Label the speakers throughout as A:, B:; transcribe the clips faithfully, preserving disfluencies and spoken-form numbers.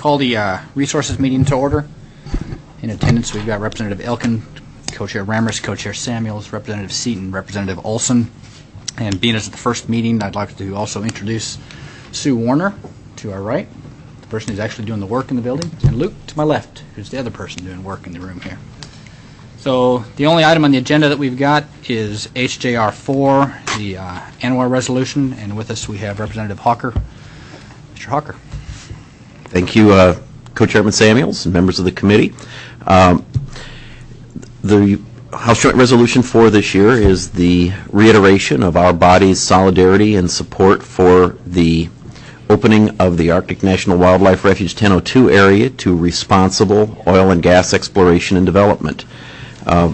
A: Call the uh, resources meeting to order. In attendance, we've got Representative Elkin, Co-Chair Rammers, Co-Chair Samuels, Representative Seaton, Representative Olson. And being as the first meeting, I'd like to also introduce Sue Warner to our right, the person who's actually doing the work in the building, and Luke to my left, who's the other person doing work in the room here. So the only item on the agenda that we've got is H J R four, the uh, annual resolution, and with us we have Representative Hawker. Mister Hawker.
B: Thank you, uh, Co-Chairman Samuels and members of the committee. Um, the House Joint Resolution four this year is the reiteration of our body's solidarity and support for the opening of the Arctic National Wildlife Refuge ten oh two area to responsible oil and gas exploration and development. Uh,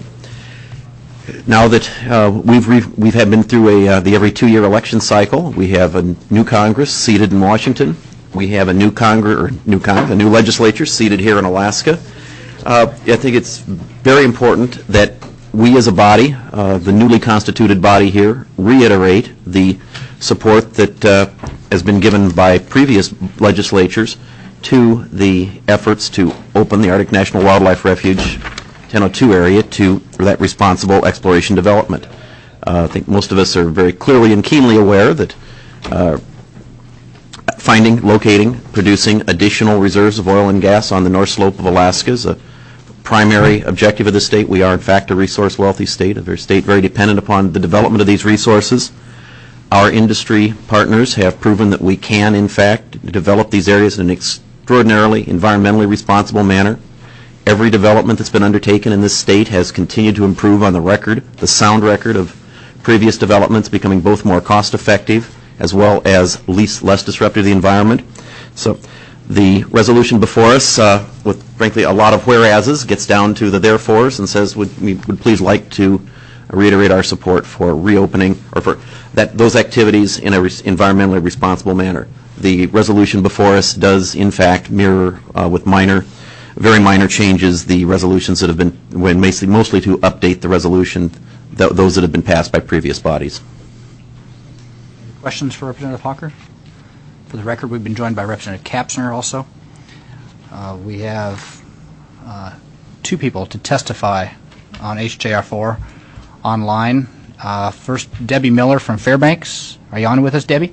B: now that uh, we've re we've had been through a uh, the every two-year election cycle, we have a new Congress seated in Washington. We have a new Congress, or new Congress, a new legislature seated here in Alaska. Uh, I think it's very important that we as a body, uh, the newly constituted body here, reiterate the support that uh, has been given by previous legislatures to the efforts to open the Arctic National Wildlife Refuge ten oh two area to for that responsible exploration development. Uh, I think most of us are very clearly and keenly aware that uh, finding, locating, producing additional reserves of oil and gas on the north slope of Alaska is a primary objective of the state. We are, in fact, a resource-wealthy state, a very state very dependent upon the development of these resources. Our industry partners have proven that we can, in fact, develop these areas in an extraordinarily environmentally responsible manner. Every development that's been undertaken in this state has continued to improve on the record, the sound record of previous developments, becoming both more cost-effective as well as least, less disruptive to the environment. So the resolution before us, uh, with frankly a lot of whereases, gets down to the therefores and says would, we would please like to reiterate our support for reopening or for that those activities in a res environmentally responsible manner. The resolution before us does in fact mirror uh, with minor, very minor changes the resolutions that have been, when mostly, mostly to update the resolution, th those that have been passed by previous bodies.
A: Questions for Representative Hawker? For the record, we've been joined by Representative Kapsner also. Uh, we have uh, two people to testify on H J R four online. Uh, first, Debbie Miller from Fairbanks. Are you on with us, Debbie?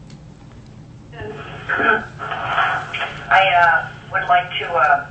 C: I uh, would like to uh,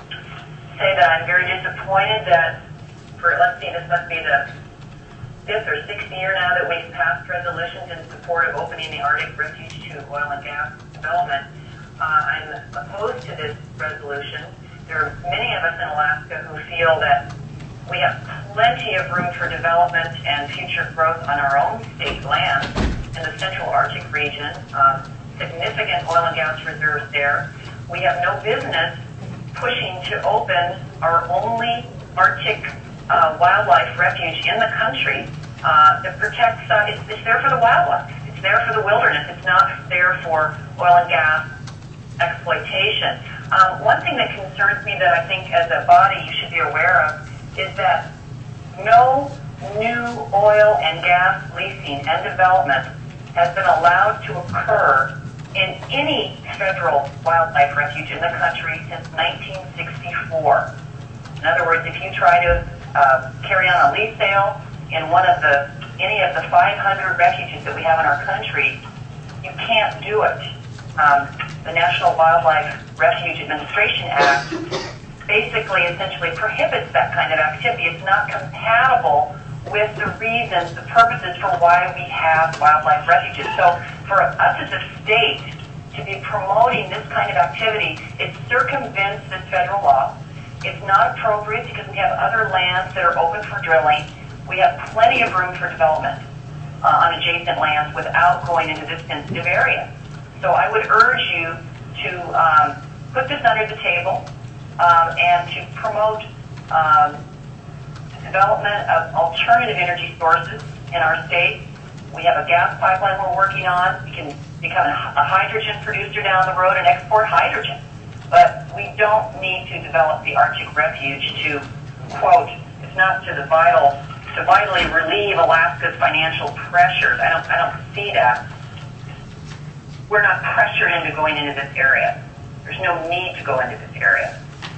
C: say that I'm very disappointed that for, let's see, this must be the fifth or sixth year now that we've passed resolutions in support of opening the Arctic Refuge to oil and gas development. Uh, I'm opposed to this resolution. There are many of us in Alaska who feel that we have plenty of room for development and future growth on our own state land in the central Arctic region. Uh, significant oil and gas reserves there. We have no business pushing to open our only Arctic Uh, wildlife refuge in the country uh, that protects, uh, it's, it's there for the wildlife, it's there for the wilderness, it's not there for oil and gas exploitation. Um, one thing that concerns me that I think as a body you should be aware of is that no new oil and gas leasing and development has been allowed to occur in any federal wildlife refuge in the country since nineteen sixty-four. In other words, if you try to Uh, carry on a lease sale in one of the any of the five hundred refuges that we have in our country, you can't do it. Um, the National Wildlife Refuge Administration Act basically essentially prohibits that kind of activity. It's not compatible with the reasons, the purposes for why we have wildlife refuges. So for us as a state to be promoting this kind of activity, it circumvents this federal law. It's not appropriate because we have other lands that are open for drilling. We have plenty of room for development uh, on adjacent lands without going into this sensitive area. So I would urge you to um, put this under the table um, and to promote um, the development of alternative energy sources in our state. We have a gas pipeline we're working on. We can become a hydrogen producer down the road and export hydrogen. But we don't need to develop the Arctic Refuge to, quote, it's not to the vital, to vitally relieve Alaska's financial pressures. I don't, I don't see that. We're not pressured into going into this area. there's no need to go into this area.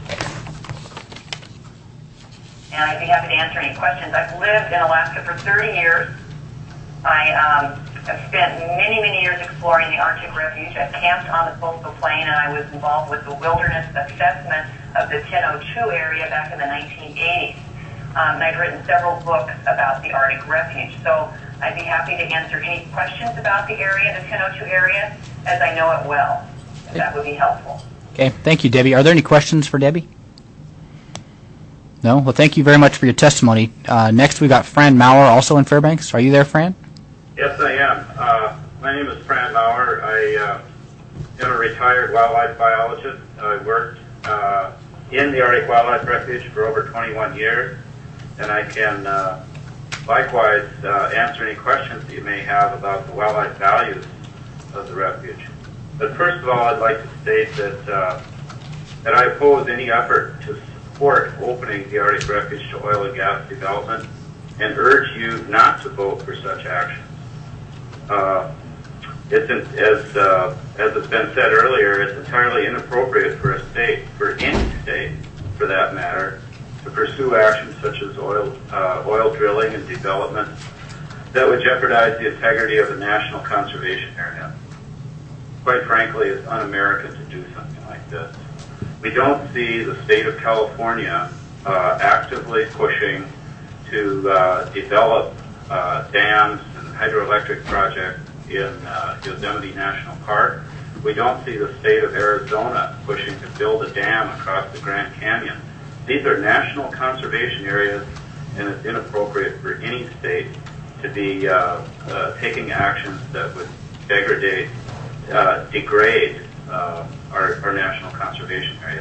C: And I'd be happy to answer any questions. I've lived in Alaska for thirty years. I um, have spent many, many years exploring the Arctic Refuge. I camped on the coastal plain, and I was involved with the wilderness assessment of the ten oh two area back in the nineteen eighties. Um, and I've written several books about the Arctic Refuge. So I'd be happy to answer any questions about the area, the ten oh two area, as I know it well. If that would be helpful.
A: Okay, thank you, Debbie. Are there any questions for Debbie? No? Well, thank you very much for your testimony. Uh, next, we've got Fran Maurer, also in Fairbanks. Are you there, Fran?
D: Yes, I am. Uh, my name is Fran Maurer. I uh, am a retired wildlife biologist. I worked uh, in the Arctic Wildlife Refuge for over twenty-one years, and I can uh, likewise uh, answer any questions that you may have about the wildlife values of the refuge. But first of all, I'd like to state that uh, that I oppose any effort to support opening the Arctic Refuge to oil and gas development, and urge you not to vote for such actions. Uh, it's in, as uh, as has been said earlier, it's entirely inappropriate for a state, for any state, for that matter, to pursue actions such as oil uh, oil drilling and development that would jeopardize the integrity of the national conservation area. Quite frankly, it's un-American to do something like this. We don't see the state of California uh, actively pushing to uh, develop uh, dams and hydroelectric projects in uh, Yosemite National Park. We don't see the state of Arizona pushing to build a dam across the Grand Canyon. These are national conservation areas, and it's inappropriate for any state to be uh, uh, taking actions that would degrade, uh, degrade uh, our, our national conservation areas.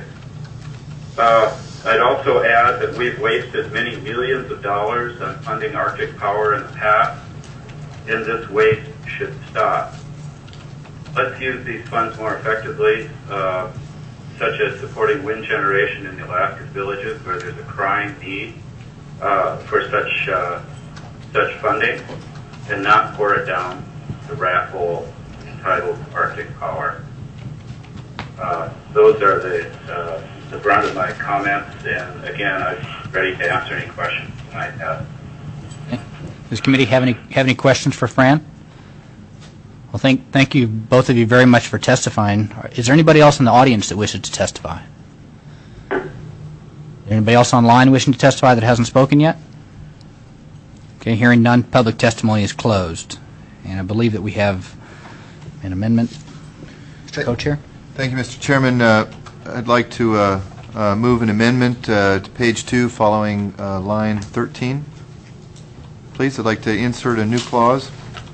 D: Uh, I'd also add that we've wasted many millions of dollars on funding Arctic Power in the past, and this waste should stop. Let's use these funds more effectively, uh, such as supporting wind generation in the Alaskan villages where there's a crying need uh, for such uh, such funding, and not pour it down the rat hole entitled Arctic Power. Uh, those are the uh, the brunt of my comments, and again, I'm ready to answer any questions you might have.
A: Okay. Does the committee have any have any questions for Fran? Well, thank thank you both of you very much for testifying. Is there anybody else in the audience that wishes to testify? Anybody else online wishing to testify that hasn't spoken yet? Okay, hearing none, public testimony is closed, and I believe that we have an amendment. Mister Co-Chair.
E: Thank you, Mister Chairman. Uh, I'd like to uh, uh, move an amendment uh, to page two following uh, line thirteen. Please, I'd like to insert a new clause.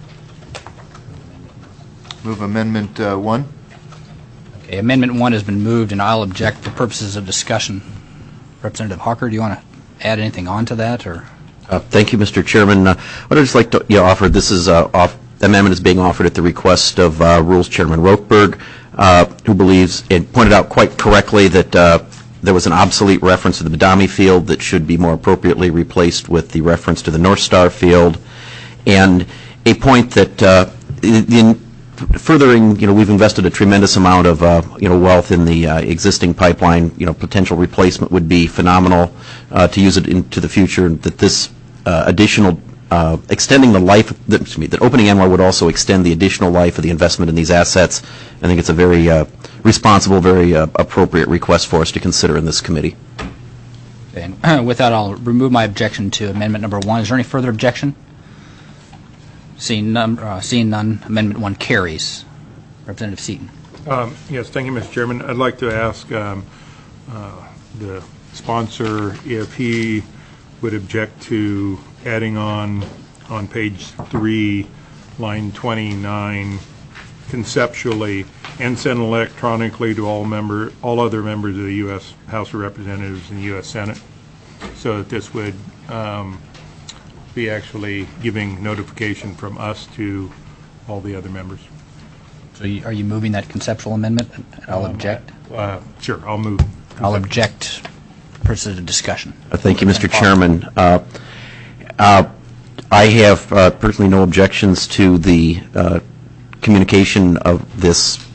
E: Move amendment uh, one.
A: Okay, amendment one has been moved, and I'll object for purposes of discussion. Representative Hawker, do you want to add anything on to that, or?
B: Uh, thank you, Mister Chairman. Uh, what I'd just like to you know, offer, this is uh, off, the amendment is being offered at the request of uh, Rules Chairman Rokeberg, uh, who believes, and pointed out quite correctly, that uh, there was an obsolete reference to the Badami field that should be more appropriately replaced with the reference to the North Star field, and a point that uh, in furthering, you know, we've invested a tremendous amount of, uh, you know, wealth in the uh, existing pipeline. You know, potential replacement would be phenomenal uh, to use it into the future. That this uh, additional uh, extending the life, that, excuse me, that opening ANWR would also extend the additional life of the investment in these assets. I think it's a very uh, responsible, very uh, appropriate request for us to consider in this committee.
A: And with that, I'll remove my objection to amendment number one. Is there any further objection? Seeing none, uh, seeing none, amendment one carries. Representative Seaton.
F: Um, yes, thank you, Mister Chairman. I'd like to ask um, uh, the sponsor if he would object to adding on on page three, line twenty-nine, conceptually, and send electronically to all member all other members of the U S House of Representatives and U S Senate, so that this would um, be actually giving notification from us to all the other members.
A: So you, are you moving that conceptual amendment? I'll
F: Um,
A: object.
F: Uh, sure, I'll move.
A: I'll object for purposes of discussion.
B: Uh, thank you, Mister Chairman. Uh, uh, I have uh, personally no objections to the uh, communication of this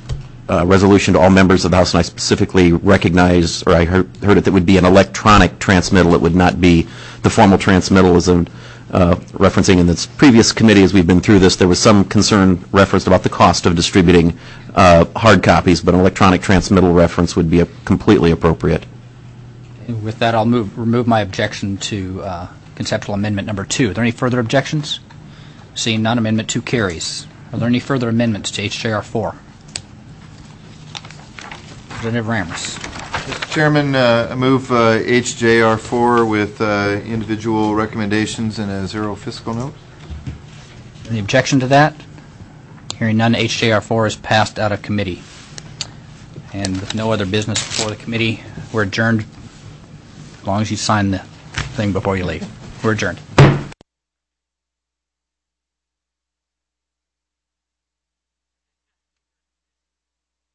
B: uh, resolution to all members of the House, and I specifically recognize, or I heard, heard it, that would be an electronic transmittal. It would not be the formal transmittal. As in, uh, referencing in this previous committee, as we've been through this, there was some concern referenced about the cost of distributing uh, hard copies, but an electronic transmittal reference would be a, completely appropriate.
A: And with that, I'll move, remove my objection to uh, conceptual amendment number two. Are there any further objections? Seeing none, Amendment two carries. Are there any further amendments to H J R four? Representative Rammers.
E: Mister Chairman, uh, I move uh, H J R four with uh, individual recommendations and a zero fiscal note.
A: Any objection to that? Hearing none, H J R four is passed out of committee. And with no other business before the committee, we're adjourned, as long as you sign the thing before you leave. We're adjourned.